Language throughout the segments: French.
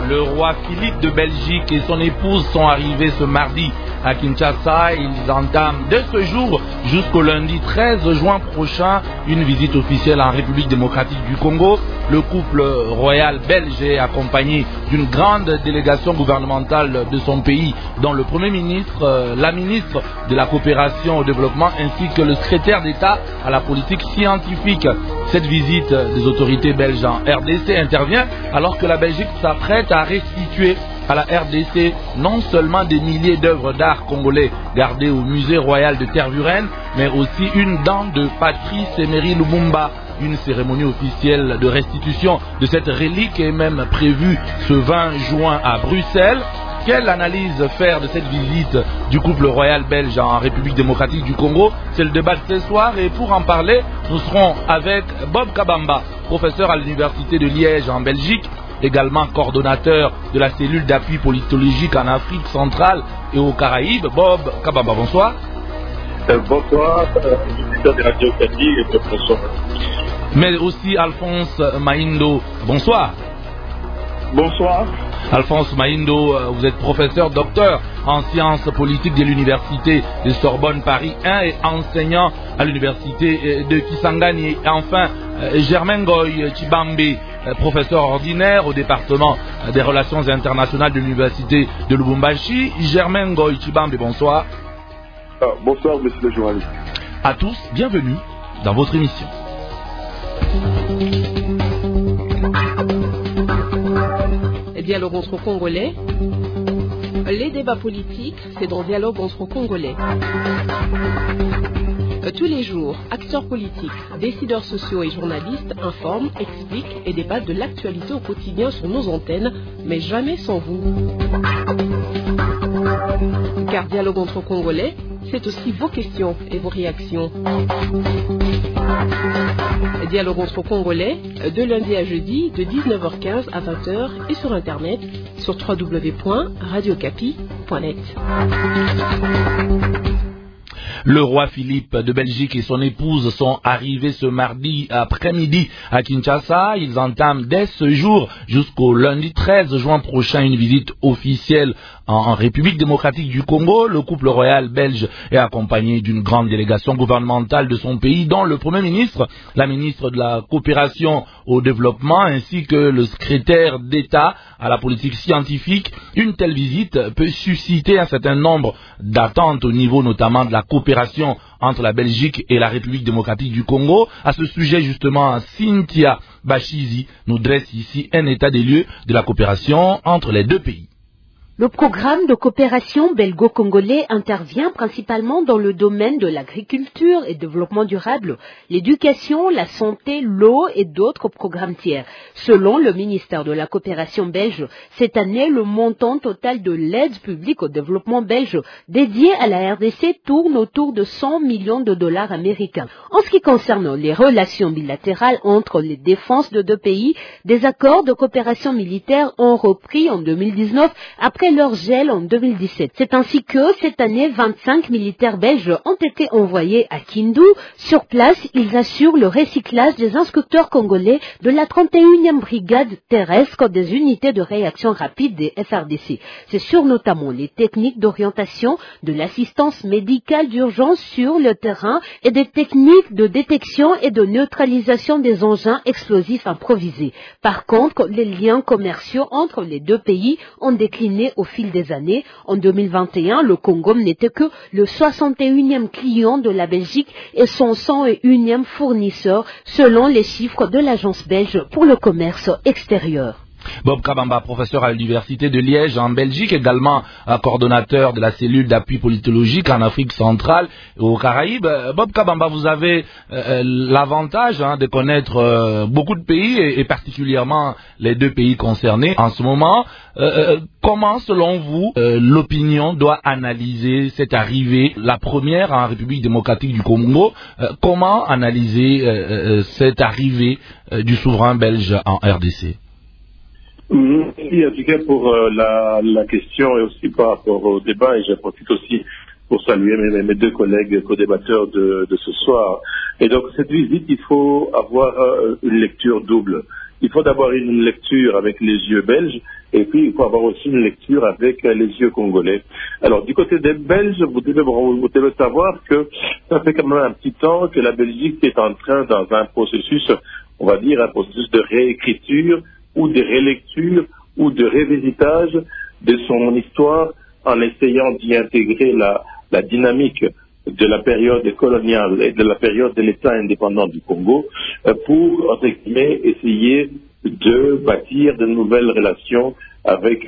Le roi Philippe de Belgique et son épouse sont arrivés ce mardi à Kinshasa. Ils entament dès ce jour jusqu'au lundi 13 juin prochain une visite officielle en République démocratique du Congo. Le couple royal belge est accompagné d'une grande délégation gouvernementale de son pays, dont le Premier ministre, la ministre de la coopération au développement ainsi que le secrétaire d'État à la politique scientifique. Cette visite des autorités belges en RDC intervient alors que la Belgique s'apprête à restituer à la RDC non seulement des milliers d'œuvres d'art congolais gardées au musée royal de Tervuren, mais aussi une dent de Patrice Emery Lumumba. Une cérémonie officielle de restitution de cette relique est même prévue ce 20 juin à Bruxelles. Quelle analyse faire de cette visite du couple royal belge en République démocratique du Congo? C'est le débat de ce soir et pour en parler, nous serons avec Bob Kabamba, professeur à l'université de Liège en Belgique, également coordonnateur de la cellule d'appui politologique en Afrique centrale et aux Caraïbes. Bob Kabamba, bonsoir. Bonsoir, ministre de Radio Kapi et bonsoir. Mais aussi Alphonse Maindo, bonsoir. Bonsoir. Alphonse Maindo, vous êtes professeur docteur en sciences politiques de l'université de Sorbonne Paris 1 et enseignant à l'université de Kisangani. Et enfin, Germain Goy Chibambe, professeur ordinaire au département des relations internationales de l'université de Lubumbashi. Germain Goy Chibambe, bonsoir. Bonsoir, monsieur le journaliste. À tous, bienvenue dans votre émission. Dialogue entre Congolais. Les débats politiques, c'est dans Dialogue entre Congolais. Tous les jours, acteurs politiques, décideurs sociaux et journalistes informent, expliquent et débattent de l'actualité au quotidien sur nos antennes, mais jamais sans vous. Car Dialogue entre Congolais, c'est aussi vos questions et vos réactions. Dialogue entre Congolais, de lundi à jeudi, de 19h15 à 20h et sur Internet, sur www.radiocapi.net. Le roi Philippe de Belgique et son épouse sont arrivés ce mardi après-midi à Kinshasa. Ils entament dès ce jour jusqu'au lundi 13 juin prochain une visite officielle en République démocratique du Congo. Le couple royal belge est accompagné d'une grande délégation gouvernementale de son pays, dont le Premier ministre, la ministre de la coopération au développement ainsi que le secrétaire d'État à la politique scientifique. Une telle visite peut susciter un certain nombre d'attentes au niveau notamment de la coopération entre la Belgique et la République démocratique du Congo. À ce sujet, justement, Cynthia Bachizi nous dresse ici un état des lieux de la coopération entre les deux pays. Le programme de coopération belgo-congolais intervient principalement dans le domaine de l'agriculture et développement durable, l'éducation, la santé, l'eau et d'autres programmes tiers. Selon le ministère de la coopération belge, cette année, le montant total de l'aide publique au développement belge dédié à la RDC tourne autour de 100 millions de dollars américains. En ce qui concerne les relations bilatérales entre les défenses de deux pays, des accords de coopération militaire ont repris en 2019 après leur gel en 2017. C'est ainsi que, cette année, 25 militaires belges ont été envoyés à Kindu. Sur place, ils assurent le recyclage des instructeurs congolais de la 31e brigade terrestre des unités de réaction rapide des FRDC. C'est sur notamment les techniques d'orientation, de l'assistance médicale d'urgence sur le terrain et des techniques de détection et de neutralisation des engins explosifs improvisés. Par contre, les liens commerciaux entre les deux pays ont décliné au fil des années. En 2021, le Congo n'était que le 61e client de la Belgique et son 101e fournisseur, selon les chiffres de l'Agence belge pour le commerce extérieur. Bob Kabamba, professeur à l'université de Liège en Belgique, également coordonnateur de la cellule d'appui politologique en Afrique centrale et aux Caraïbes. Bob Kabamba, vous avez l'avantage de connaître beaucoup de pays et particulièrement les deux pays concernés en ce moment. Comment, selon vous, l'opinion doit analyser cette arrivée, la première en République démocratique du Congo? Comment analyser cette arrivée du souverain belge en RDC? Merci en tout cas pour la question et aussi par rapport au débat, et j'en profite aussi pour saluer mes deux collègues co-débatteurs de ce soir. Et donc cette visite, il faut avoir une lecture double. il faut d'abord une lecture avec les yeux belges, et puis il faut avoir aussi une lecture avec les yeux congolais. Alors, du côté des Belges, vous devez savoir que ça fait quand même un petit temps que la Belgique est en train, dans un processus, on va dire, un processus de réécriture, ou de relecture, ou de révisitage de son histoire, en essayant d'y intégrer la dynamique de la période coloniale et de la période de l'État indépendant du Congo, pour, entre guillemets, essayer de bâtir de nouvelles relations avec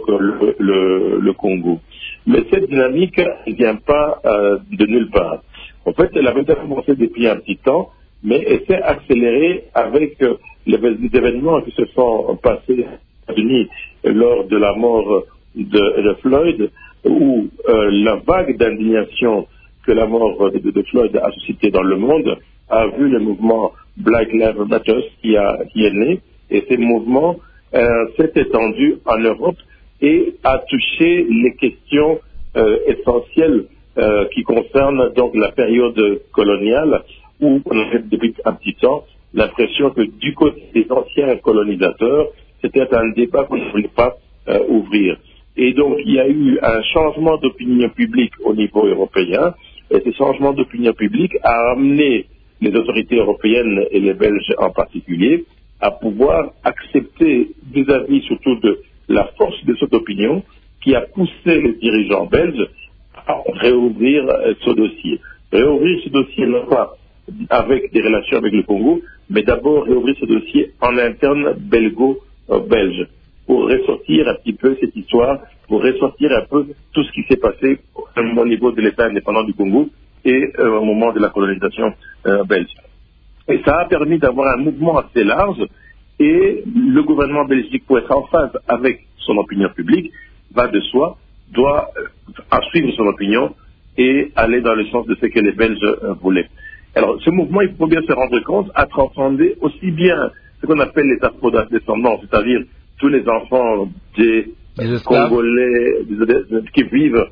le Congo. Mais cette dynamique ne vient pas de nulle part. En fait, elle avait commencé depuis un petit temps, mais elle s'est accélérée avec les événements qui se sont passés aux États-Unis lors de la mort de Floyd, où la vague d'indignation que la mort de Floyd a suscité dans le monde a vu le mouvement Black Lives Matter qui est né, et ce mouvement s'est étendu en Europe et a touché les questions essentielles qui concernent donc la période coloniale, où on avait depuis un petit temps l'impression que du côté des anciens colonisateurs, c'était un débat qu'on ne voulait pas ouvrir. Et donc il y a eu un changement d'opinion publique au niveau européen, et ce changement d'opinion publique a amené les autorités européennes et les Belges en particulier à pouvoir accepter vis-à-vis surtout de la force de cette opinion qui a poussé les dirigeants belges à réouvrir ce dossier. Réouvrir ce dossier non pas avec des relations avec le Congo, mais d'abord réouvrir ce dossier en interne belgo-belge, pour ressortir un petit peu cette histoire, pour ressortir un peu tout ce qui s'est passé au niveau de l'État indépendant du Congo et au moment de la colonisation belge. Et ça a permis d'avoir un mouvement assez large, et le gouvernement belgique, pour être en phase avec son opinion publique, va de soi, doit suivre son opinion et aller dans le sens de ce que les Belges voulaient. Alors, ce mouvement, il faut bien se rendre compte, a transcendé aussi bien ce qu'on appelle les afro-descendants, c'est-à-dire tous les enfants des Congolais qui vivent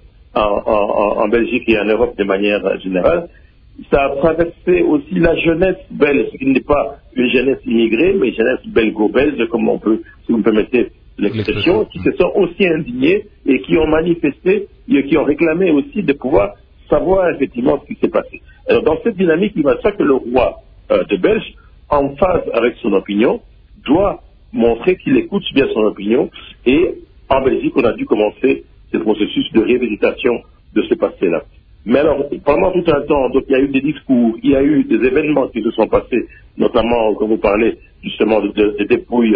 en Belgique et en Europe de manière générale. Ça a traversé aussi la jeunesse belge, qui n'est pas une jeunesse immigrée, mais une jeunesse belgo-belge, comme on peut, si vous me permettez l'expression, qui se sont aussi indignés et qui ont manifesté et qui ont réclamé aussi de pouvoir savoir effectivement ce qui s'est passé. Alors, dans cette dynamique, il va ça que le roi de Belge, en phase avec son opinion, doit montrer qu'il écoute bien son opinion, et en Belgique, on a dû commencer ce processus de réhabilitation de ce passé-là. Mais alors, pendant tout un temps, donc, il y a eu des discours, il y a eu des événements qui se sont passés, notamment, quand vous parlez justement des dépouilles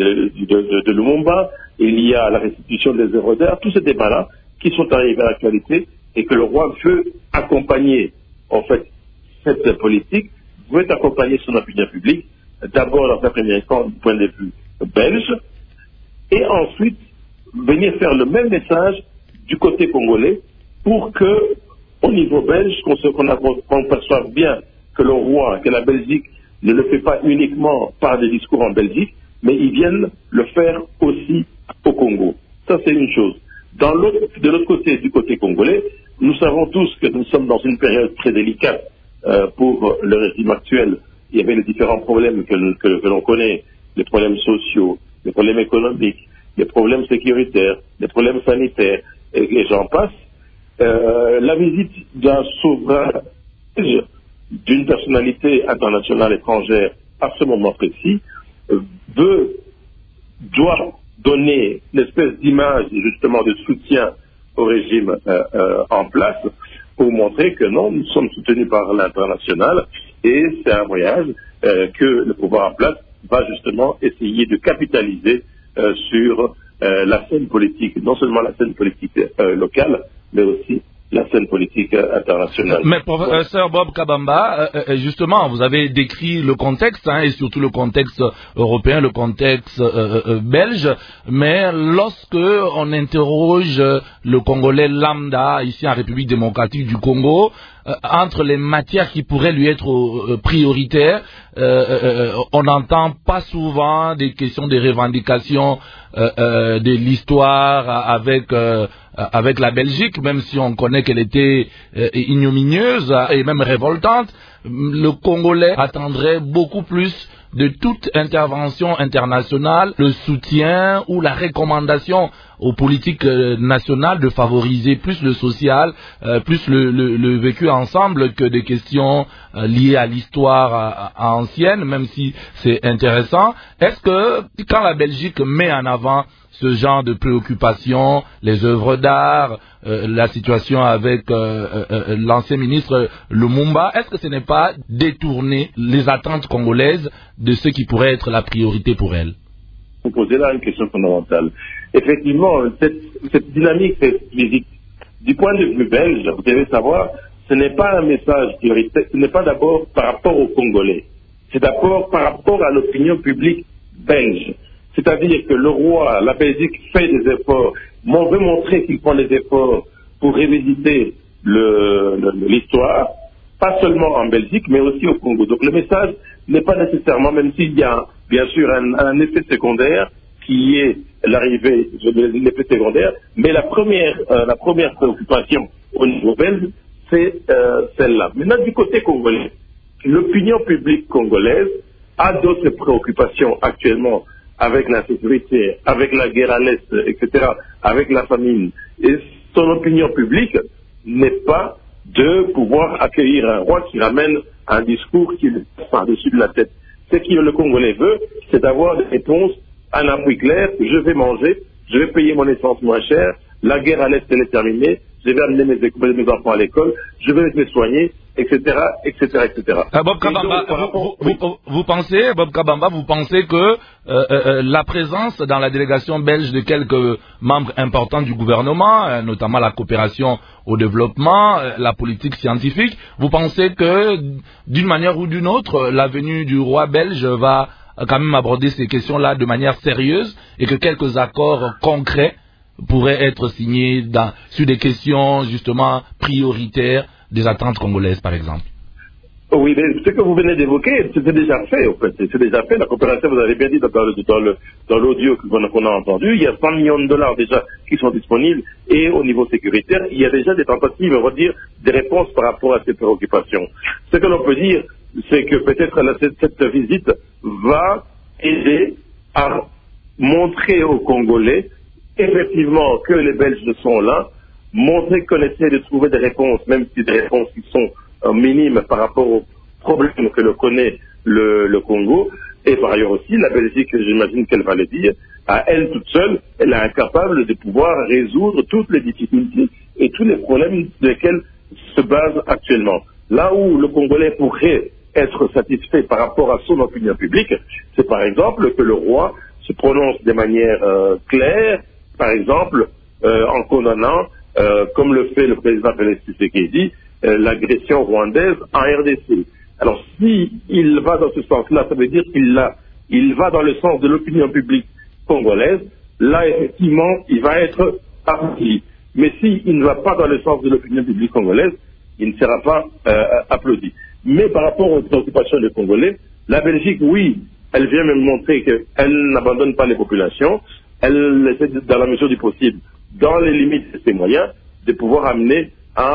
de Lumumba, il y a la restitution des œuvres d'art, tous ces débats-là qui sont arrivés à l'actualité, et que le roi veut accompagner, en fait, cette politique, veut accompagner son opinion publique, d'abord dans un premier temps du point de vue belge, et ensuite venir faire le même message du côté congolais, pour que, au niveau belge, qu'on perçoive bien que le roi, que la Belgique ne le fait pas uniquement par des discours en Belgique, mais ils viennent le faire aussi au Congo. Ça, c'est une chose. De l'autre côté, du côté congolais, nous savons tous que nous sommes dans une période très délicate pour le régime actuel. Il y avait les différents problèmes que l'on connaît, les problèmes sociaux, les problèmes économiques, les problèmes sécuritaires, les problèmes sanitaires, et j'en passe. La visite d'un souverain, d'une personnalité internationale étrangère à ce moment précis, doit donner une espèce d'image justement de soutien au régime en place, pour montrer que non, nous sommes soutenus par l'international, et c'est un voyage que le pouvoir en place va justement essayer de capitaliser sur la scène politique, non seulement la scène politique locale, mais aussi la scène politique internationale. Mais professeur Bob Kabamba, justement, vous avez décrit le contexte, et surtout le contexte européen, le contexte belge, mais lorsque on interroge le Congolais lambda, ici en République démocratique du Congo, entre les matières qui pourraient lui être prioritaires, on n'entend pas souvent des questions de revendications de l'histoire avec la Belgique, même si on connaît qu'elle était ignominieuse et même révoltante. Le Congolais attendrait beaucoup plus de toute intervention internationale le soutien ou la recommandation aux politiques nationales de favoriser plus le social, plus le vécu ensemble que des questions liées à l'histoire ancienne, même si c'est intéressant. Est-ce que quand la Belgique met en avant ce genre de préoccupations, les œuvres d'art, la situation avec l'ancien ministre Lumumba, est-ce que ce n'est pas détourner les attentes congolaises de ce qui pourrait être la priorité pour elle? Vous posez là une question fondamentale. Effectivement, cette dynamique, cette visite, du point de vue belge, vous devez savoir, ce n'est pas un message prioritaire, ce n'est pas d'abord par rapport aux Congolais, c'est d'abord par rapport à l'opinion publique belge. C'est-à-dire que le roi, la Belgique fait des efforts, on veut montrer qu'ils font des efforts pour révisiter l'histoire, pas seulement en Belgique, mais aussi au Congo. Donc le message n'est pas nécessairement, même s'il y a bien sûr un effet secondaire, qui est l'arrivée de l'effet secondaire, mais la première préoccupation au niveau belge, c'est celle-là. Maintenant, du côté congolais, l'opinion publique congolaise a d'autres préoccupations actuellement avec l'insécurité, avec la guerre à l'Est, etc., avec la famine. Et son opinion publique n'est pas de pouvoir accueillir un roi qui ramène un discours qui est par-dessus de la tête. Ce que le Congolais veut, c'est d'avoir des réponses à un appui clair, je vais manger, je vais payer mon essence moins cher, la guerre à l'Est elle est terminée, je vais amener mes enfants à l'école, je vais les soigner, etc., etc., etc. Bob Kabamba, vous pensez, Bob Kabamba, vous pensez que la présence dans la délégation belge de quelques membres importants du gouvernement, notamment la coopération au développement, la politique scientifique, vous pensez que d'une manière ou d'une autre, la venue du roi belge va quand même aborder ces questions-là de manière sérieuse et que quelques accords concrets pourraient être signés sur des questions justement prioritaires des attentes congolaises, par exemple? Oui, mais ce que vous venez d'évoquer, c'est déjà fait, en fait. C'est déjà fait. La coopération, vous avez bien dit dans l'audio qu'on a entendu, il y a 100 millions de dollars déjà qui sont disponibles. Et au niveau sécuritaire, il y a déjà des tentatives, on va dire, des réponses par rapport à ces préoccupations. Ce que l'on peut dire, c'est que peut-être cette visite va aider à montrer aux Congolais, effectivement, que les Belges sont là, montrer qu'on essaie de trouver des réponses, même si des réponses qui sont minimes par rapport aux problèmes que le connaît le Congo. Et par ailleurs aussi, la Belgique, j'imagine qu'elle va le dire, à elle toute seule, elle est incapable de pouvoir résoudre toutes les difficultés et tous les problèmes sur lesquels se base actuellement. Là où le Congolais pourrait être satisfait par rapport à son opinion publique, c'est par exemple que le roi se prononce de manière claire, par exemple, en condamnant, comme le fait le président Félix Tshisekedi, l'agression rwandaise en RDC. Alors, s'il va dans ce sens-là, ça veut dire qu'il va dans le sens de l'opinion publique congolaise. Là, effectivement, il va être applaudi. Mais s'il ne va pas dans le sens de l'opinion publique congolaise, il ne sera pas applaudi. Mais par rapport aux préoccupations des Congolais, la Belgique, oui, elle vient même montrer qu'elle n'abandonne pas les populations. Elle essaie, dans la mesure du possible, dans les limites de ses moyens, de pouvoir amener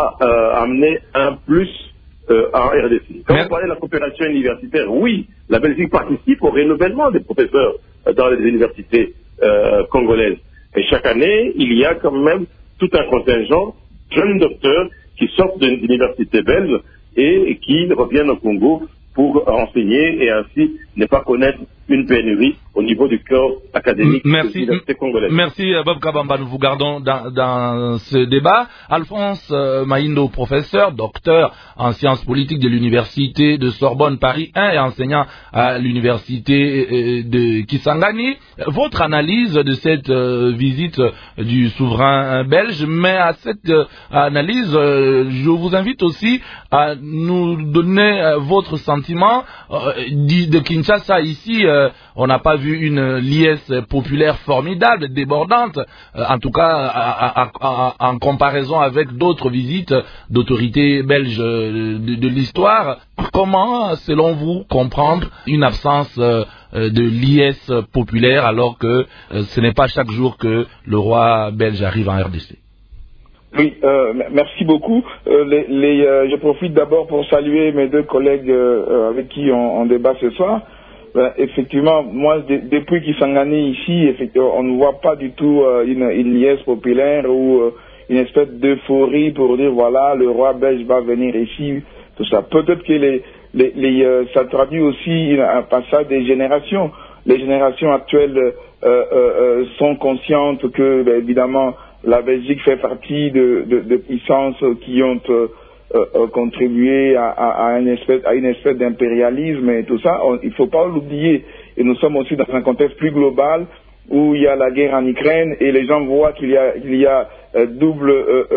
un plus en RDC. Quand vous parlez de la coopération universitaire, oui, la Belgique participe au renouvellement des professeurs dans les universités congolaises. Et chaque année, il y a quand même tout un contingent de jeunes docteurs qui sortent d'une université belge et qui reviennent au Congo pour enseigner et ainsi ne pas connaître une pénurie au niveau du corps académique de l'université congolaise. Merci Bob Kabamba, nous vous gardons dans ce débat. Alphonse Maïndo, professeur, docteur en sciences politiques de l'université de Sorbonne Paris 1 et enseignant à l'université de Kisangani. Votre analyse de cette visite du souverain belge, mais à cette analyse, je vous invite aussi à nous donner votre sentiment de Kinshasa ici. On n'a pas vu une liesse populaire formidable, débordante, en tout cas en comparaison avec d'autres visites d'autorités belges de l'histoire. Comment, selon vous, comprendre une absence de liesse populaire alors que ce n'est pas chaque jour que le roi belge arrive en RDC? Oui, merci beaucoup. Je profite d'abord pour saluer mes deux collègues avec qui on débat ce soir. effectivement, moi, depuis Kisangani ici, on ne voit pas du tout une liesse populaire ou une espèce d'euphorie pour dire voilà, le roi belge va venir ici, tout ça. Peut-être que ça traduit aussi un passage des générations. Les générations actuelles sont conscientes que, évidemment, la Belgique fait partie de puissances qui ont contribué à une espèce d'impérialisme et tout ça. Il ne faut pas l'oublier. Et nous sommes aussi dans un contexte plus global où il y a la guerre en Ukraine et les gens voient qu'il y a double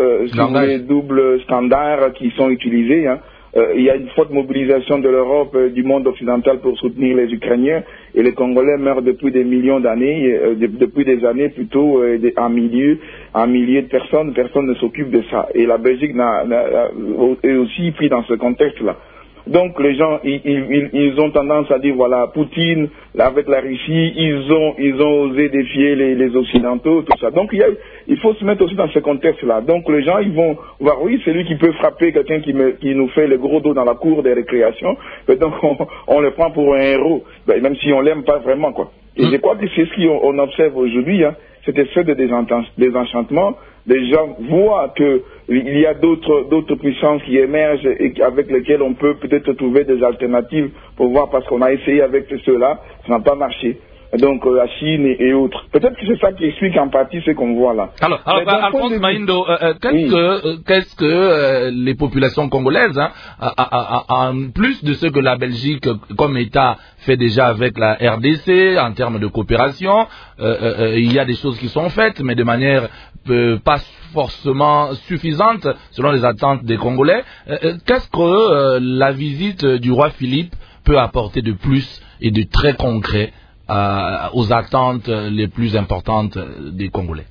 standards qui sont utilisés. Hein. Il y a une forte mobilisation de l'Europe, du monde occidental pour soutenir les Ukrainiens et les Congolais meurent depuis des millions d'années, depuis des années plutôt, en milliers de personnes, personne ne s'occupe de ça. Et la Belgique est aussi pris dans ce contexte-là. Donc les gens, ils ont tendance à dire voilà, Poutine, là, avec la Russie, ils ont osé défier les Occidentaux, tout ça. Donc il faut se mettre aussi dans ce contexte-là. Donc les gens, ils vont voir, oui, c'est lui qui peut frapper quelqu'un qui nous fait le gros dos dans la cour des récréations. Et donc on le prend pour un héros, même si on l'aime pas vraiment, quoi. Et je crois que c'est ce qu'on observe aujourd'hui, hein, cette espèce de désenchantement. Les gens voient qu'il y a d'autres puissances qui émergent et avec lesquelles on peut peut-être trouver des alternatives pour voir, parce qu'on a essayé avec ceux-là, ça n'a pas marché. Donc la Chine et autres. Peut-être que c'est ça qui explique en partie ce qu'on voit là. Alors Alphonse Mahindo, qu'est-ce que les populations congolaises, hein, en plus de ce que la Belgique comme État fait déjà avec la RDC en termes de coopération, il y a des choses qui sont faites, mais de manière pas forcément suffisante selon les attentes des Congolais. Qu'est-ce que la visite du roi Philippe peut apporter de plus et de très concret aux attentes les plus importantes des Congolais?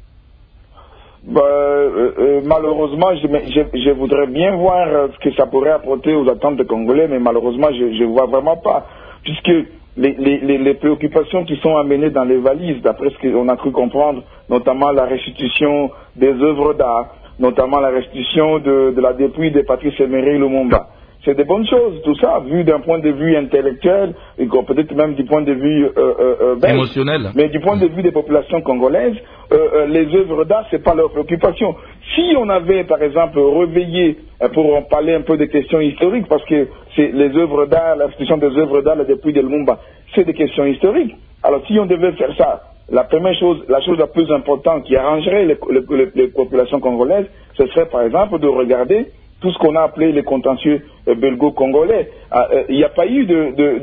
Malheureusement, je voudrais bien voir ce que ça pourrait apporter aux attentes des Congolais, mais malheureusement, je vois vraiment pas, puisque les préoccupations qui sont amenées dans les valises, d'après ce qu'on a cru comprendre, notamment la restitution des œuvres d'art, notamment la restitution de la dépouille de Patrice Emery Lumumba. C'est des bonnes choses, tout ça, vu d'un point de vue intellectuel, et peut-être même du point de vue émotionnel. Mais du point de vue des populations congolaises, les œuvres d'art, c'est pas leur préoccupation. Si on avait, par exemple, réveillé, pour en parler un peu des questions historiques, parce que c'est les œuvres d'art, la restitution des œuvres d'art, la dépouille de Lumumba, c'est des questions historiques. Alors si on devait faire ça, la première chose, la chose la plus importante qui arrangerait les populations congolaises, ce serait par exemple de regarder tout ce qu'on a appelé les contentieux belgo-congolais. Il n'y a pas eu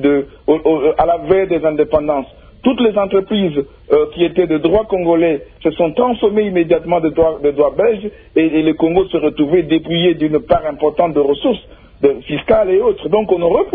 à la veille des indépendances, toutes les entreprises qui étaient de droit congolais se sont transformées immédiatement de droit belge et le Congo se retrouvait dépouillé d'une part importante de ressources fiscales et autres. Donc on aurait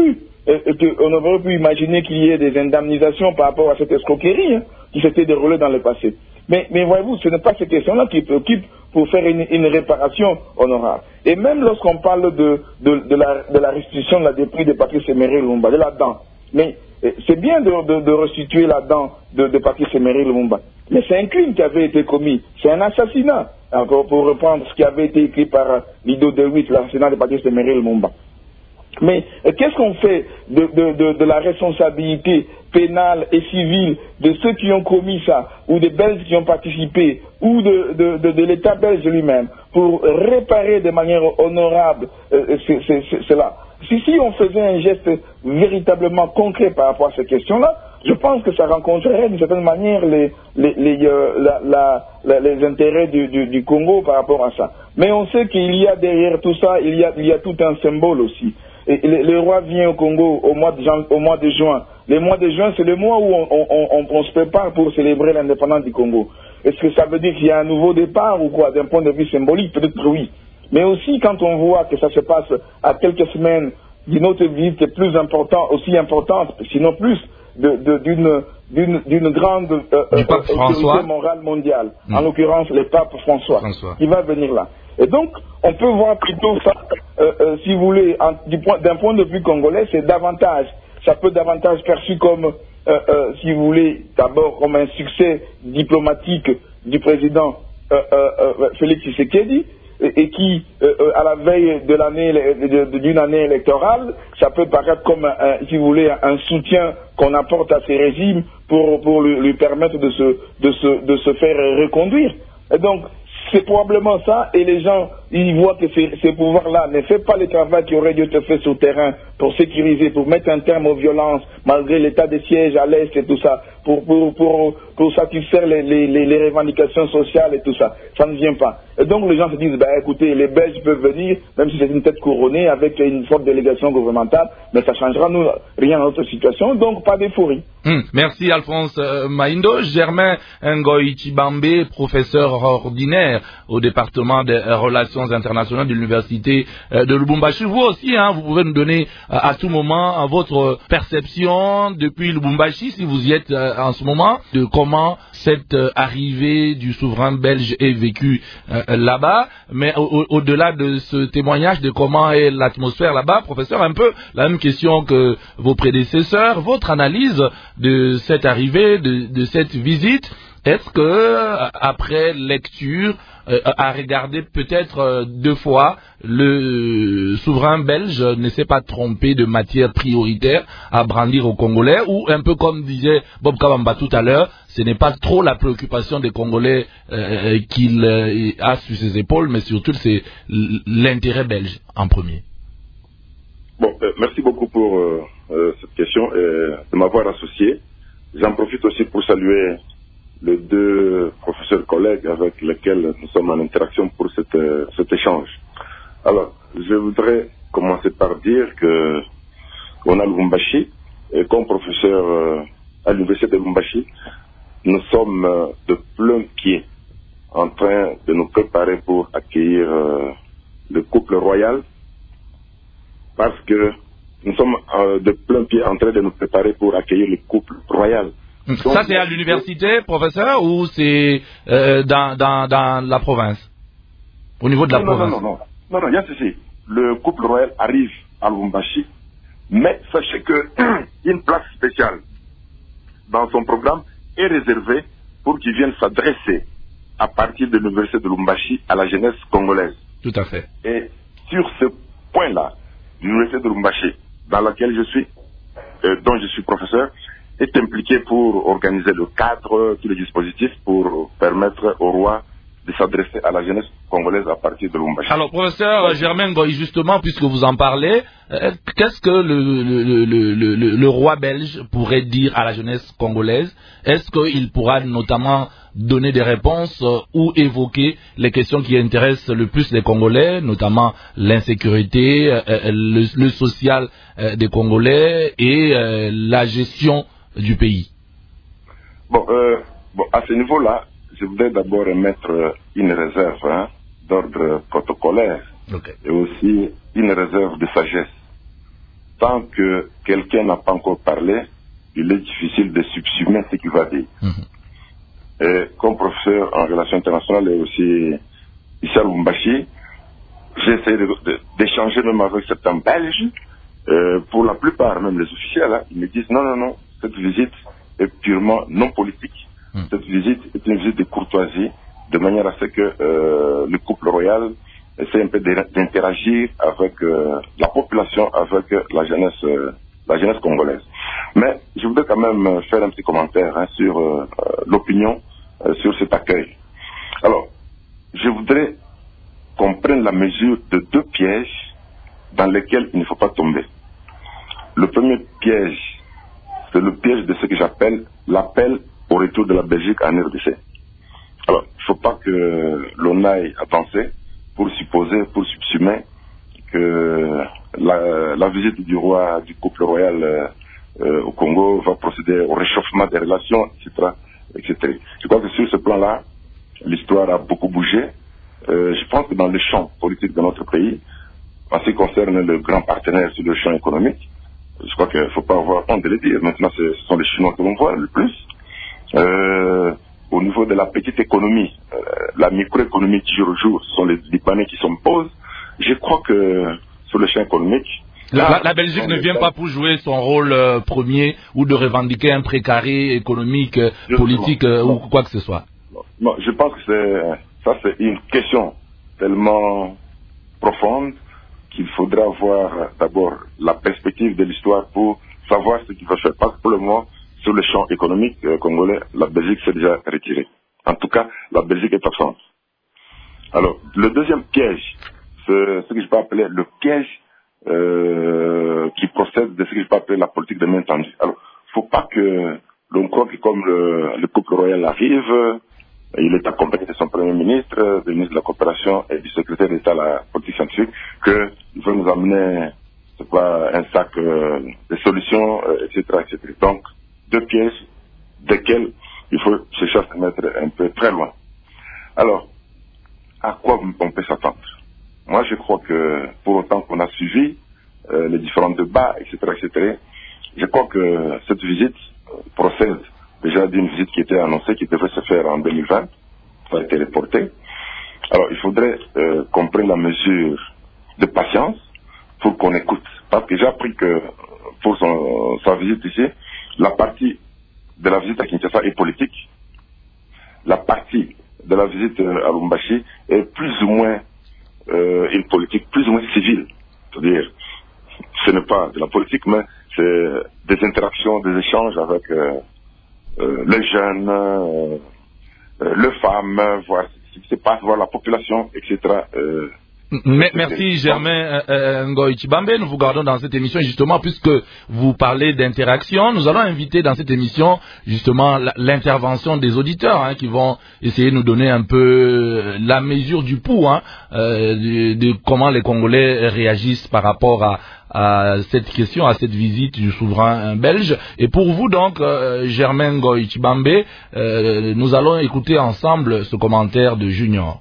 pu imaginer qu'il y ait des indemnisations par rapport à cette escroquerie qui s'était déroulée dans le passé. Mais voyez-vous, ce n'est pas ces questions-là qui préoccupent pour faire une réparation honorable. Et même lorsqu'on parle de la restitution de la dépouille de Patrice Emery Lumumba, de la dent, mais c'est bien de restituer la dent de Patrice Emery Lumumba. Mais c'est un crime qui avait été commis, c'est un assassinat, pour reprendre ce qui avait été écrit par Lido de Witt, l'assassinat de Patrice Emery Lumumba. Mais qu'est-ce qu'on fait de la responsabilité pénale et civile de ceux qui ont commis ça, ou des Belges qui ont participé, ou de l'État belge lui-même, pour réparer de manière honorable cela? Si on faisait un geste véritablement concret par rapport à ces questions-là, je pense que ça rencontrerait d'une certaine manière les intérêts du Congo par rapport à ça. Mais on sait qu'il y a derrière tout ça, il y a tout un symbole aussi. Et le roi vient au Congo au mois de juin. Le mois de juin, c'est le mois où on se prépare pour célébrer l'indépendance du Congo. Est-ce que ça veut dire qu'il y a un nouveau départ ou quoi, d'un point de vue symbolique? Peut-être oui. Mais aussi, quand on voit que ça se passe à quelques semaines d'une autre visite aussi importante, sinon plus, d'une grande autorité morale mondiale, en l'occurrence le pape François, qui va venir là. Et donc, on peut voir plutôt ça, si vous voulez, d'un point de vue congolais, ça peut davantage perçu comme, si vous voulez, d'abord comme un succès diplomatique du président Félix Tshisekedi, et qui, à la veille de d'une année électorale, ça peut paraître comme, si vous voulez, un soutien qu'on apporte à ces régimes pour lui permettre de se faire reconduire. Et donc, c'est probablement ça, et les gens, ils voient que ces pouvoirs-là ne font pas le travail qui aurait dû être fait sur le terrain pour sécuriser, pour mettre un terme aux violences, malgré l'état de siège à l'Est et tout ça, pour satisfaire les revendications sociales et tout ça. Ça ne vient pas. Et donc les gens se disent, écoutez, les Belges peuvent venir, même si c'est une tête couronnée, avec une forte délégation gouvernementale, mais ça ne changera rien à notre situation, donc pas d'euphorie. Merci Alphonse Maindo. Germain Ngoï Chibambe, professeur ordinaire au département des relations internationales de l'université de Lubumbashi. Vous aussi, vous pouvez nous donner à tout moment votre perception depuis Lubumbashi, si vous y êtes en ce moment, de comment cette arrivée du souverain belge est vécue là-bas. Mais au-delà de ce témoignage de comment est l'atmosphère là-bas, professeur, un peu la même question que vos prédécesseurs, votre analyse de cette arrivée, de cette visite. Est-ce que, après lecture, à regarder peut-être 2 fois, le souverain belge ne s'est pas trompé de matière prioritaire à brandir aux Congolais, ou un peu comme disait Bob Kabamba tout à l'heure, ce n'est pas trop la préoccupation des Congolais qu'il a sur ses épaules, mais surtout c'est l'intérêt belge en premier. Bon, merci beaucoup pour cette question et de m'avoir associé. J'en profite aussi pour saluer les 2 professeurs collègues avec lesquels nous sommes en interaction pour cet échange. Alors, je voudrais commencer par dire que on a Lubumbashi, et comme professeur à l'université de Lubumbashi, nous sommes de plein pied en train de nous préparer pour accueillir le couple royal, parce que nous sommes de plein pied en train de nous préparer pour accueillir le couple royal. Donc, ça, c'est à l'université, professeur, ou c'est dans la province? Au niveau de la province? Non, il y a ceci. Le couple royal arrive à Lubumbashi, mais sachez qu'une place spéciale dans son programme est réservée pour qu'ils viennent s'adresser à partir de l'université de Lubumbashi à la jeunesse congolaise. Tout à fait. Et sur ce point-là, l'université de Lubumbashi, dans laquelle je suis, dont je suis professeur, est impliqué pour organiser le cadre, tous les dispositifs pour permettre au roi de s'adresser à la jeunesse congolaise à partir de Lubumbashi. Alors, professeur Germain Ngoï, justement, puisque vous en parlez, qu'est-ce que le roi belge pourrait dire à la jeunesse congolaise? Est-ce qu'il pourra notamment donner des réponses ou évoquer les questions qui intéressent le plus les Congolais, notamment l'insécurité, le social des Congolais et la gestion du pays? Bon, à ce niveau-là, je voudrais d'abord émettre une réserve d'ordre protocolaire, et aussi une réserve de sagesse. Tant que quelqu'un n'a pas encore parlé, il est difficile de subsumer ce qu'il va dire. Et comme professeur en relations internationales et aussi ici à Lubumbashi, j'ai essayé d'échanger même avec certains Belges. Pour la plupart, même les officiels, ils me disent non, cette visite est purement non politique. Cette visite est une visite de courtoisie, de manière à ce que le couple royal essaie un peu d'interagir avec la population, avec la jeunesse congolaise. Mais je voudrais quand même faire un petit commentaire sur l'opinion sur cet accueil. Alors, je voudrais qu'on prenne la mesure de 2 pièges dans lesquels il ne faut pas tomber. Le premier piège, c'est le piège de ce que j'appelle l'appel au retour de la Belgique en RDC. Alors, il ne faut pas que l'on aille avancer pour subsumer que la visite du roi, du couple royal au Congo va procéder au réchauffement des relations, etc. Je crois que sur ce plan-là, l'histoire a beaucoup bougé. Je pense que dans le champ politique de notre pays, en ce qui concerne le grand partenaire sur le champ économique, je crois qu'il ne faut pas avoir honte de le dire. Maintenant, ce sont les Chinois que l'on voit le plus. Au niveau de la petite économie, la microéconomie qui jour au jour, ce sont les Libanais qui s'imposent. Je crois que sur le champ économique... La Belgique ne vient pas pour jouer son rôle premier ou de revendiquer un précaré économique, politique ou quoi que ce soit. Non, je pense que c'est une question tellement profonde qu'il faudra avoir d'abord la perspective de l'histoire pour savoir ce qu'il va faire. Parce que pour le moment, sur le champ économique congolais, la Belgique s'est déjà retirée. En tout cas, la Belgique est absente. Alors, le deuxième piège, c'est ce que je peux appeler le piège qui procède de ce que je peux appeler la politique de main tendue. Alors, il ne faut pas que l'on croit que comme le couple royal arrive, il est accompagné de son premier ministre, du ministre de la coopération et du secrétaire d'État à la politique scientifique, qu'il veut nous amener un sac de solutions, etc., etc. Donc, deux pièges desquels il faut chercher à se mettre un peu très loin. Alors, à quoi on peut s'attendre? Moi, je crois que pour autant qu'on a suivi les différents débats, etc., etc., je crois que cette visite procède déjà d'une visite qui était annoncée, qui devait se faire en 2020, ça a été reporté. Alors, il faudrait qu'on prenne la mesure de patience pour qu'on écoute. Parce que j'ai appris que pour sa visite ici, la partie de la visite à Kinshasa est politique. La partie de la visite à Lubumbashi est plus ou moins une politique plus ou moins civile. C'est-à-dire, ce n'est pas de la politique, mais c'est des interactions, des échanges avec les jeunes, les femmes, voir ce qui se passe, voir la population, etc. Merci Germain Ngoy Tshibambe. Nous vous gardons dans cette émission justement puisque vous parlez d'interaction. Nous allons inviter dans cette émission justement l'intervention des auditeurs qui vont essayer de nous donner un peu la mesure du pouls de comment les Congolais réagissent par rapport à cette question, à cette visite du souverain belge. Et pour vous donc, Germain Ngoy Tshibambe, nous allons écouter ensemble ce commentaire de Junior.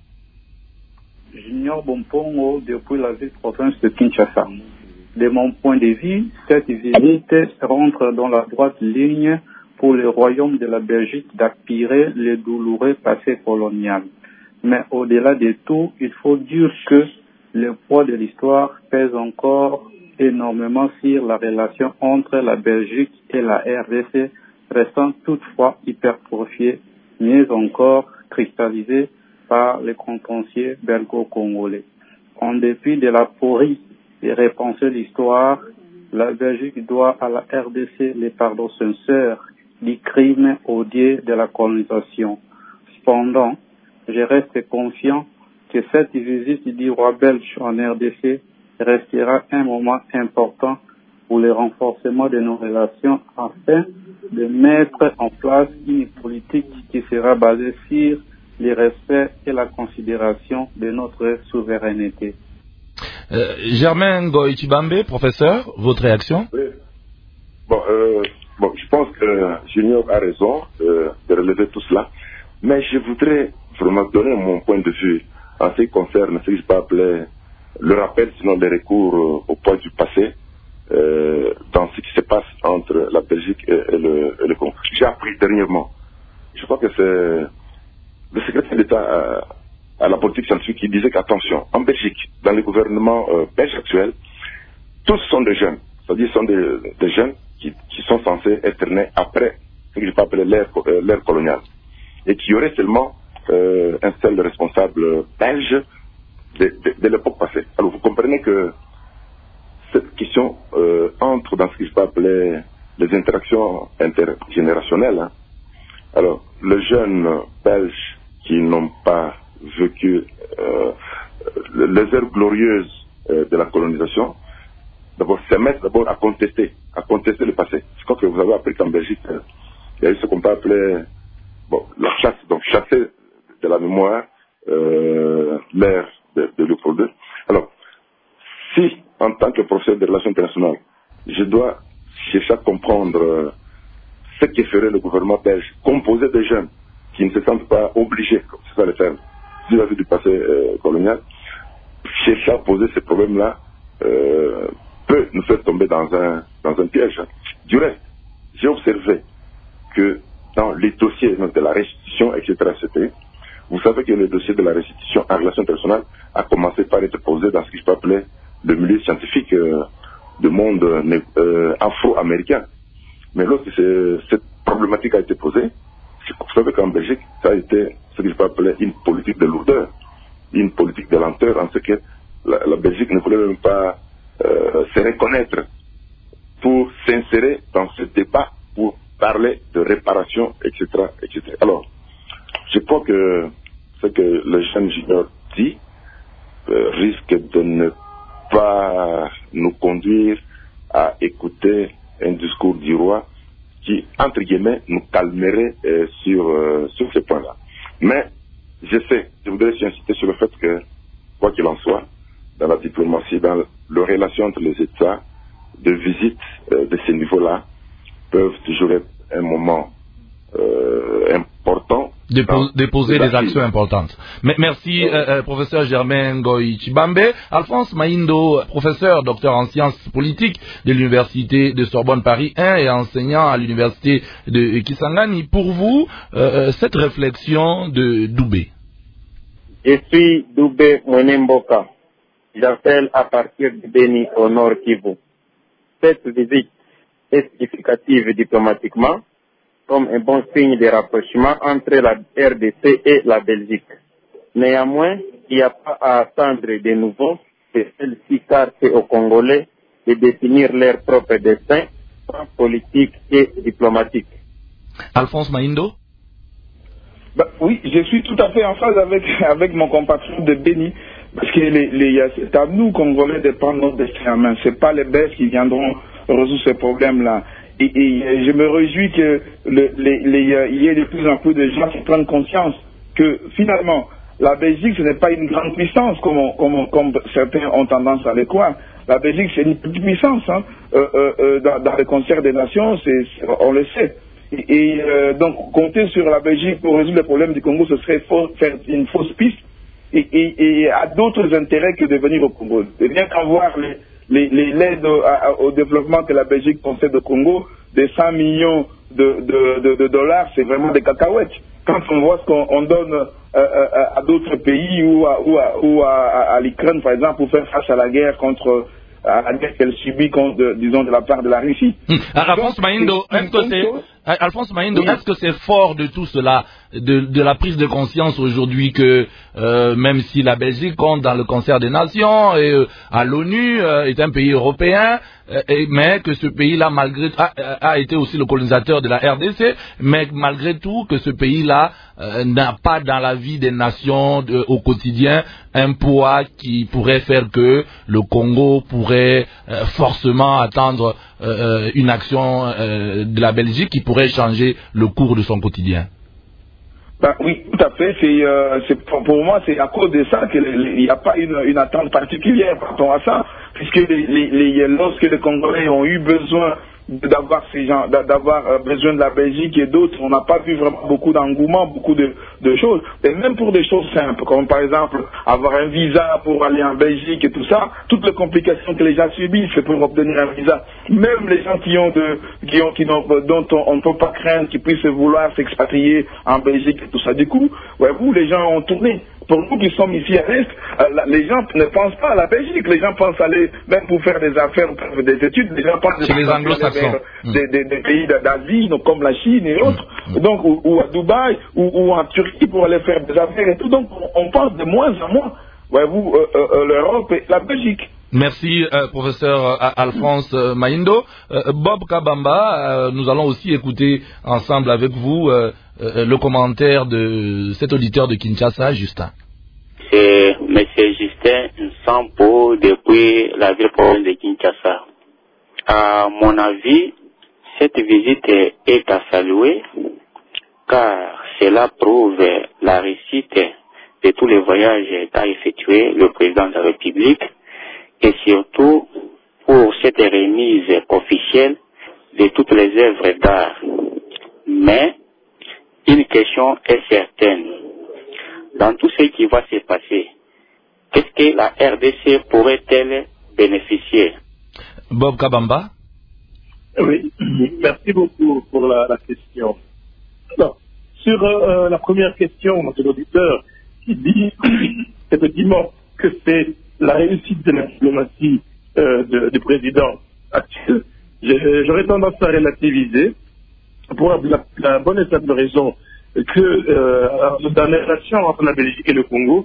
Junior Bompongo depuis la ville-province de Kinshasa. De mon point de vue, cette visite rentre dans la droite ligne pour le royaume de la Belgique d'aspirer le douloureux passé colonial. Mais au-delà de tout, il faut dire que le poids de l'histoire pèse encore énormément sur la relation entre la Belgique et la RDC, restant toutefois hypertrophiée, mais encore cristallisée par les contentieux belgo-congolais. En dépit de la porie et repenser l'histoire, la Belgique doit à la RDC les pardons sincères du crime odieux de la colonisation. Cependant, je reste confiant que cette visite du roi belge en RDC restera un moment important pour le renforcement de nos relations afin de mettre en place une politique qui sera basée sur le respect et la considération de notre souveraineté. Germain Ngoy Tshibambe, professeur, votre réaction? Oui. Bon, je pense que Junior a raison de relever tout cela, mais je voudrais vraiment donner mon point de vue en ce qui concerne ce que je peux appeler le rappel, sinon les recours au poids du passé dans ce qui se passe entre la Belgique et le Congo. J'ai appris dernièrement, je crois que c'est le secrétaire d'État à la politique scientifique qui disait qu'attention, en Belgique, dans le gouvernement belge actuel, tous sont des jeunes, c'est-à-dire sont des jeunes qui sont censés être nés après ce que je peux appeler l'ère coloniale, et qui aurait seulement un seul responsable belge de l'époque passée. Alors vous comprenez que cette question entre dans ce que je peux appeler les interactions intergénérationnelles. Alors, les jeunes belges qui n'ont pas vécu les heures glorieuses de la colonisation, d'abord se mettent d'abord à contester le passé. Je crois que vous avez appris qu'en Belgique, il y a eu ce qu'on peut appeler la chasse, donc chasser de la mémoire l'ère de Léopold II. Alors, si en tant que professeur de relations internationales, je dois chercher à comprendre ce que ferait le gouvernement belge, composé de jeunes qui ne se sentent pas obligés, c'est ça le terme, vis-à-vis du passé colonial, chercher à poser ces problèmes-là peut nous faire tomber dans un piège. Du reste, j'ai observé que dans les dossiers de la restitution, etc., vous savez que le dossier de la restitution en relations internationales a commencé par être posé dans ce que je peux appeler le milieu scientifique du monde afro-américain. Mais lorsque cette problématique a été posée, vous savez qu'en Belgique, ça a été ce que je peux appeler une politique de lourdeur. une politique de lenteur en ce que la Belgique ne voulait même pas se reconnaître pour s'insérer dans ce débat pour parler de réparation, etc., etc. Alors, je crois que ce que le jeune junior dit risque de ne pas nous conduire à écouter un discours du roi qui, entre guillemets, nous calmerait sur ce point-là. Mais je voudrais insister sur le fait que, quoi qu'il en soit, dans la diplomatie, dans les relations entre les États, de visite de ce niveau-là peuvent toujours être un moment important. Déposer des actions importantes. Merci, professeur Germain Ngoï Chibambe. Alphonse Maindo, professeur, docteur en sciences politiques de l'Université de Sorbonne Paris 1 et enseignant à l'Université de Kisangani. Pour vous, cette réflexion de Doubé. Je suis Doubé Mwenemboka. J'appelle à partir de Beni au Nord Kivu. Cette visite est significative diplomatiquement comme un bon signe de rapprochement entre la RDC et la Belgique. Néanmoins, il n'y a pas à attendre de nouveau que celle-ci car c'est aux Congolais de définir leur propre destin, politique et diplomatique. Alphonse Maindo? Oui, je suis tout à fait en phase avec mon compatriote de Béni, parce que c'est à nous, Congolais, de prendre notre destin en main. Ce n'est pas les Belges qui viendront résoudre ce problème-là. Et je me réjouis qu'il y ait de plus en plus de gens qui prennent conscience que finalement, la Belgique, ce n'est pas une grande puissance comme certains ont tendance à le croire. La Belgique, c'est une petite puissance. Hein. Dans le concert des nations, on le sait. Donc, compter sur la Belgique pour résoudre les problèmes du Congo, ce serait faire une fausse piste et à d'autres intérêts que de venir au Congo. Et bien qu'en voir l'aide au développement que la Belgique concède au Congo, des 100 millions de dollars, c'est vraiment des cacahuètes. Quand on voit ce qu'on donne à d'autres pays ou à l'Ukraine, par exemple, pour faire face à la guerre à la guerre qu'elle subit, disons, de la part de la Russie. Alphonse Maindo, est-ce que c'est fort de tout cela, de la prise de conscience aujourd'hui que même si la Belgique compte dans le concert des nations et à l'ONU, est un pays européen, mais que ce pays-là a été aussi le colonisateur de la RDC, mais malgré tout que ce pays-là n'a pas dans la vie des nations au quotidien un poids qui pourrait faire que le Congo pourrait forcément attendre une action de la Belgique qui pourrait changer le cours de son quotidien. Oui, tout à fait. Pour moi, c'est à cause de ça qu'il n'y a pas une attente particulière par rapport à ça, puisque lorsque les Congolais ont eu besoin d'avoir besoin de la Belgique et d'autres, on n'a pas vu vraiment beaucoup d'engouement, beaucoup de choses. Et même pour des choses simples, comme par exemple avoir un visa pour aller en Belgique et tout ça, toutes les complications que les gens subissent pour obtenir un visa. Même les gens dont on ne peut pas craindre qu'ils puissent vouloir s'expatrier en Belgique et tout ça. Du coup, les gens ont tourné. Pour nous qui sommes ici à l'Est, les gens ne pensent pas à la Belgique. Les gens pensent aller, même pour faire des affaires, pour faire des études, les gens pensent chez les anglo-saxons. Des pays d'Asie, comme la Chine et autres, donc, ou à Dubaï, ou en Turquie pour aller faire des affaires et tout. Donc, on pense de moins en moins, l'Europe et la Belgique. Merci, professeur Alphonse Maindo. Bob Kabamba, nous allons aussi écouter ensemble avec vous le commentaire de cet auditeur de Kinshasa, Justin. C'est M. Justin Nsampo depuis la ville province de Kinshasa. À mon avis, cette visite est à saluer car cela prouve la réussite de tous les voyages qu'a effectué le président de la République et surtout pour cette remise officielle de toutes les œuvres d'art. Mais une question est certaine. Dans tout ce qui va se passer, qu'est-ce que la RDC pourrait-elle bénéficier? Bob Kabamba. Oui, merci beaucoup pour la question. Alors, sur la première question de l'auditeur qui dit effectivement que c'est la réussite de la diplomatie du président actuel, j'aurais tendance à relativiser pour la bonne et simple raison que dans les relations entre la Belgique et le Congo,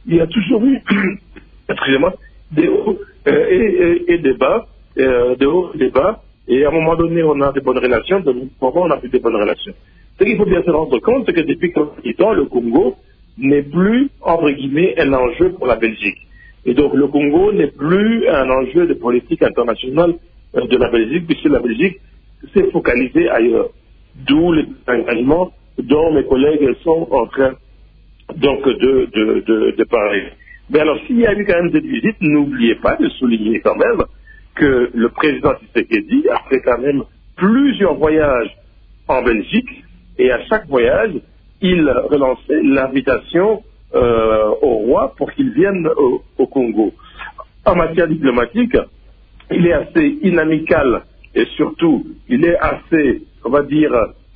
il y a toujours eu, excusez-moi, des hauts et des bas, des hauts et des bas, et à un moment donné, on a des bonnes relations, de moment, on a plus de bonnes relations. Ce qu'il faut bien se rendre compte, c'est que depuis quelque temps, le Congo n'est plus, entre guillemets, un enjeu pour la Belgique. Et donc, le Congo n'est plus un enjeu de politique internationale de la Belgique, puisque la Belgique s'est focalisée ailleurs. D'où les engagements dont mes collègues sont en train donc de parler. Mais alors, s'il y a eu quand même cette visite, n'oubliez pas de souligner quand même que le président Tshisekedi a fait quand même plusieurs voyages en Belgique, et à chaque voyage, il relançait l'invitation au roi pour qu'il vienne au Congo. En matière diplomatique, il est assez inamical et surtout, il est assez, on va dire,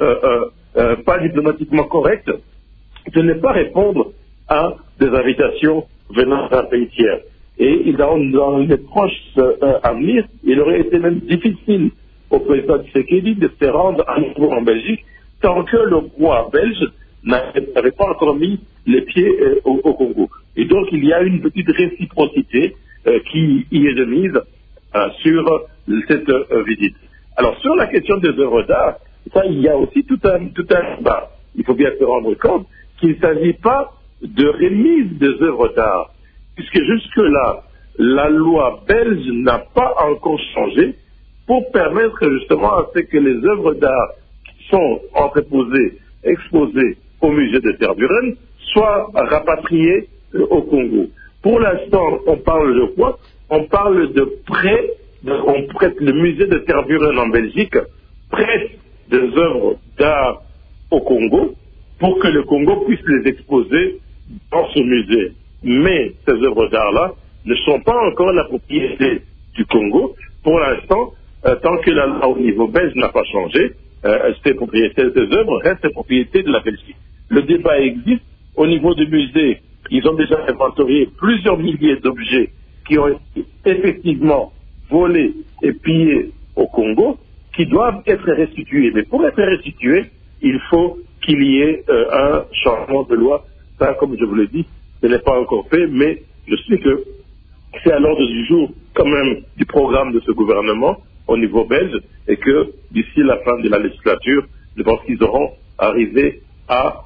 pas diplomatiquement correct de ne pas répondre à des invitations venant d'un pays tiers. Et dans les proches avenir, il aurait été même difficile au président Tshisekedi de se rendre à nouveau en Belgique tant que le roi belge n'avait pas encore mis les pieds au Congo. Et donc, il y a une petite réciprocité qui y est de mise sur cette visite. Alors, sur la question des œuvres d'art, ça, il y a aussi tout un débat. Il faut bien se rendre compte qu'il ne s'agit pas de remise des œuvres d'art, puisque jusque-là, la loi belge n'a pas encore changé pour permettre justement à ce que les œuvres d'art qui sont entreposées, exposées au musée de Tervuren soient rapatriées au Congo. Pour l'instant, on parle de quoi? On parle de prêt, on prête le musée de Tervuren en Belgique, prête des œuvres d'art au Congo pour que le Congo puisse les exposer dans ce musée. Mais ces œuvres d'art-là ne sont pas encore la propriété du Congo. Pour l'instant, tant que la loi au niveau belge n'a pas changé, ces œuvres restent propriété de la Belgique. Le débat existe. Au niveau du musée, ils ont déjà inventorié plusieurs milliers d'objets qui ont été effectivement volés et pillés au Congo, qui doivent être restitués. Mais pour être restitués, il faut qu'il y ait un changement de loi. Ça, comme je vous l'ai dit, ce n'est pas encore fait, mais je sais que c'est à l'ordre du jour quand même du programme de ce gouvernement au niveau belge, et que d'ici la fin de la législature, je pense qu'ils auront arrivé à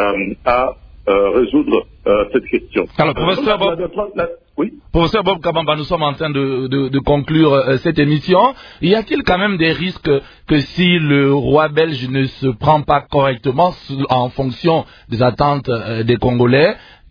résoudre cette question. Alors, professeur Professeur Bob Kabamba, nous sommes en train de conclure cette émission. Y a-t-il quand même des risques que si le roi belge ne se prend pas correctement en fonction des attentes des Congolais,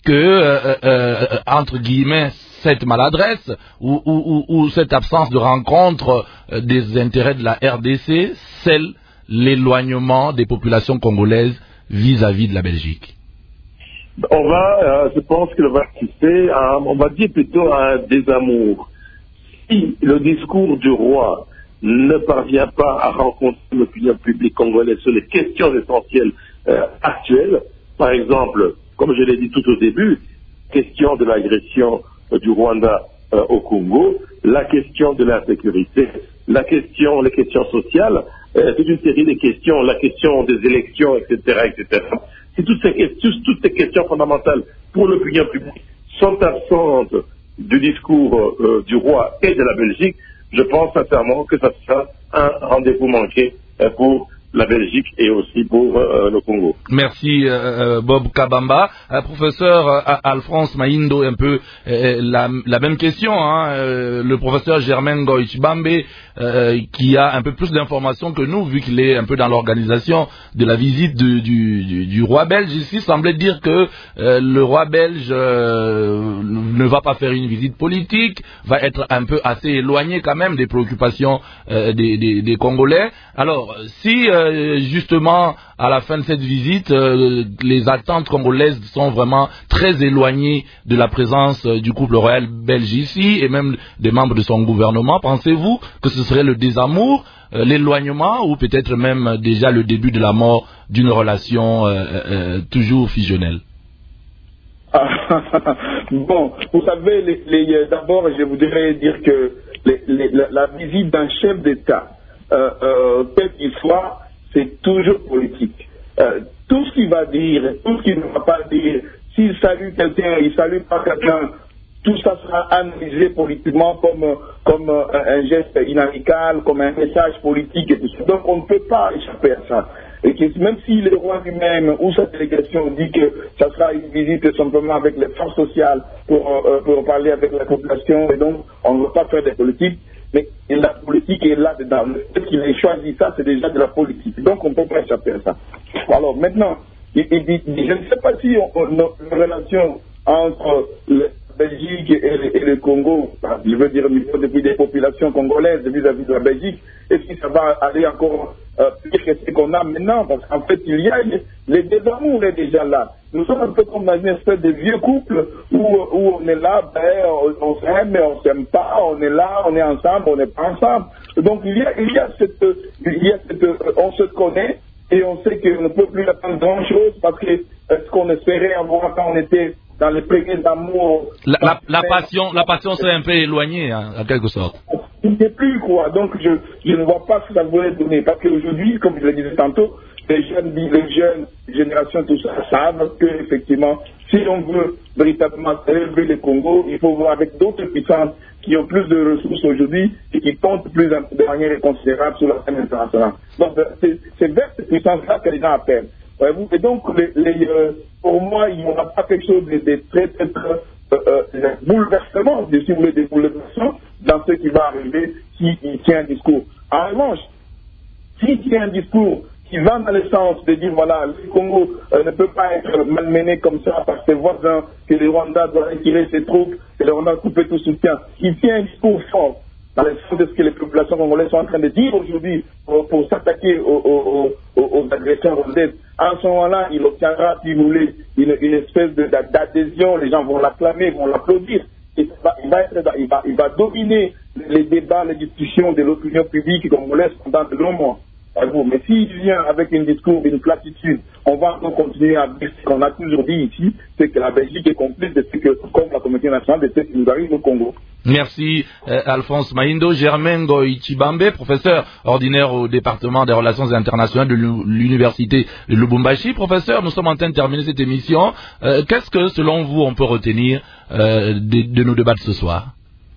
que, entre guillemets, cette maladresse ou cette absence de rencontre des intérêts de la RDC scelle l'éloignement des populations congolaises vis-à-vis de la Belgique? On va, je pense qu'il va assister à, on va dire plutôt à un désamour. Si le discours du roi ne parvient pas à rencontrer l'opinion publique congolaise sur les questions essentielles actuelles, par exemple, comme je l'ai dit tout au début, question de l'agression du Rwanda au Congo, la question de l'insécurité, les questions sociales, toute une série de questions, la question des élections, etc., etc. Si toutes ces questions fondamentales pour l'opinion publique sont absentes du discours du roi et de la Belgique, je pense sincèrement que ça sera un rendez-vous manqué pour la Belgique et aussi pour le Congo. Merci Bob Kabamba. Professeur Alphonse Mayindo, un peu la même question. Le professeur Germain Goïchbambe, qui a un peu plus d'informations que nous, vu qu'il est un peu dans l'organisation de la visite du roi belge ici, semblait dire que le roi belge ne va pas faire une visite politique, va être un peu assez éloigné quand même des préoccupations des Congolais. Alors, si justement à la fin de cette visite, les attentes congolaises sont vraiment très éloignées de la présence du couple royal belge ici et même des membres de son gouvernement, pensez-vous que ce serait le désamour, l'éloignement ou peut-être même déjà le début de la mort d'une relation toujours fusionnelle? Bon, vous savez, d'abord je voudrais dire que la visite d'un chef d'État, quel qu'il soit, c'est toujours politique. Tout ce qu'il va dire, tout ce qu'il ne va pas dire s'il salue quelqu'un, il salue pas quelqu'un, tout ça sera analysé politiquement comme un geste inamical, comme un message politique et tout ça. Donc on ne peut pas échapper à ça. Et que même si le roi lui-même ou sa délégation dit que ça sera une visite simplement avec les forces sociales pour parler avec la population, et donc on ne veut pas faire des politiques, mais la politique est là-dedans. Le fait qu'il ait choisi ça, c'est déjà de la politique. Donc on ne peut pas échapper à ça. Alors maintenant, je ne sais pas si nos relations entre la Belgique et le Congo, je veux dire au niveau depuis des populations congolaises vis-à-vis de la Belgique, est-ce que ça va aller encore pire que ce qu'on a maintenant? Parce qu'en fait, il y a les désamours est déjà là. Nous sommes un peu comme dans une espèce de vieux couple où on est là, on s'aime, mais on s'aime pas, on est là, on est ensemble, on n'est pas ensemble. Donc il y a cette on se connaît et on sait qu'on ne peut plus attendre grand-chose parce que ce qu'on espérait avoir quand on était dans les premiers amours. La passion s'est un peu éloignée, hein, en quelque sorte. Il n'y a plus, quoi. Donc, je ne vois pas ce que ça voulait donner. Parce qu'aujourd'hui, comme je le disais tantôt, les jeunes générations, tout ça, savent qu'effectivement, si on veut véritablement élever le Congo, il faut voir avec d'autres puissances qui ont plus de ressources aujourd'hui et qui comptent plus de manière considérable sur la scène internationale. Donc, c'est vers ces puissances-là que les gens appellent. Et donc, pour moi, il n'y aura pas quelque chose de très bouleversement, si vous voulez, des bouleversements dans ce qui va arriver s'il tient un discours. En revanche, s'il tient un discours qui va dans le sens de dire, voilà, le Congo ne peut pas être malmené comme ça par ses voisins, que le Rwanda doit retirer ses troupes, que le Rwanda coupe tout soutien, il tient un discours fort dans le sens de ce que les populations congolaises sont en train de dire aujourd'hui pour s'attaquer aux agresseurs rwandaises. En ce moment-là, il obtiendra, si vous voulez, une espèce d'adhésion, les gens vont l'acclamer, vont l'applaudir. Et il va dominer les débats, les discussions de l'opinion publique congolaise pendant de longs mois. Mais s'il vient avec un discours, une platitude, on va encore continuer à dire ce qu'on a toujours dit ici, c'est que la Belgique est complice de ce que, comme la communauté nationale, de ce qui nous arrive au Congo. Merci Alphonse Mahindo. Germain Ngoï-Chibambe, professeur ordinaire au département des relations internationales de l'université de Lubumbashi. Professeur, nous sommes en train de terminer cette émission. Qu'est-ce que, selon vous, on peut retenir de nos débats de ce soir?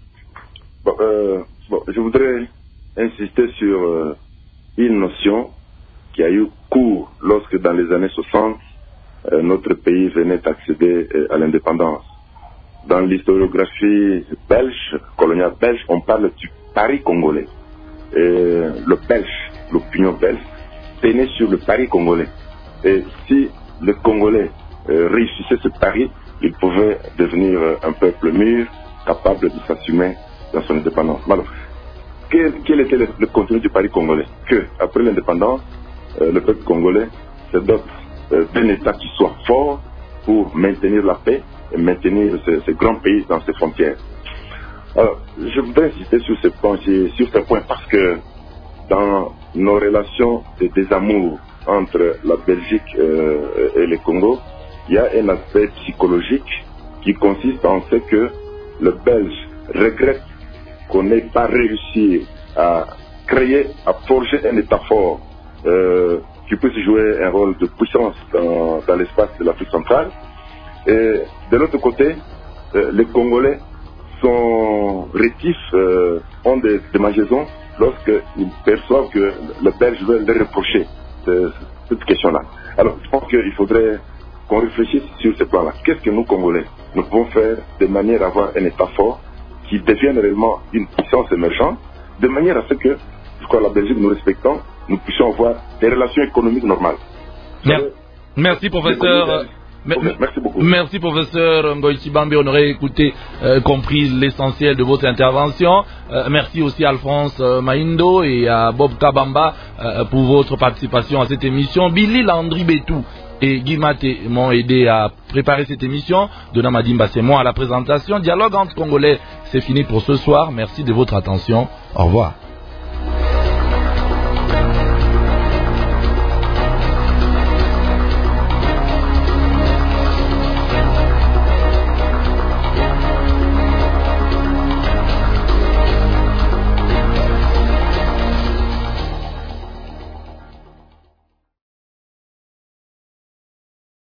Je voudrais insister sur une notion qui a eu cours lorsque, dans les années 60, notre pays venait d'accéder à l'indépendance. Dans l'historiographie belge, coloniale belge, on parle du pari congolais. Le belge, l'opinion belge, tenait sur le pari congolais. Et si le Congolais réussissait ce pari, il pouvait devenir un peuple mûr, capable de s'assumer dans son indépendance. Alors, quel était le contenu du pari congolais? Que, après l'indépendance, le peuple congolais se dote d'un État qui soit fort pour maintenir la paix et maintenir ce grand pays dans ses frontières. Alors, je voudrais insister sur ce point parce que dans nos relations de désamour entre la Belgique et le Congo, il y a un aspect psychologique qui consiste en ce que le Belge regrette qu'on n'ait pas réussi à créer, à forger un État fort qui puisse jouer un rôle de puissance dans l'espace de l'Afrique centrale. Et de l'autre côté, les Congolais sont rétifs, ont des démangeaisons lorsqu'ils perçoivent que le Belge veut leur reprocher cette question-là. Alors, je pense qu'il faudrait qu'on réfléchisse sur ce plan-là. Qu'est-ce que nous, Congolais, nous pouvons faire de manière à avoir un État fort qui devienne réellement une puissance émergente, de manière à ce que, jusqu'à la Belgique, nous respectons, nous puissions avoir des relations économiques normales. Merci, professeur. Merci beaucoup. Merci, professeur Ngoï-Chibambe. On aurait compris l'essentiel de votre intervention. Merci aussi à Alphonse Mahindo et à Bob Kabamba pour votre participation à cette émission. Billy Landry Betou et Guy Maté m'ont aidé à préparer cette émission. Dona Madimba, c'est moi à la présentation. Dialogue entre Congolais, c'est fini pour ce soir. Merci de votre attention. Au revoir.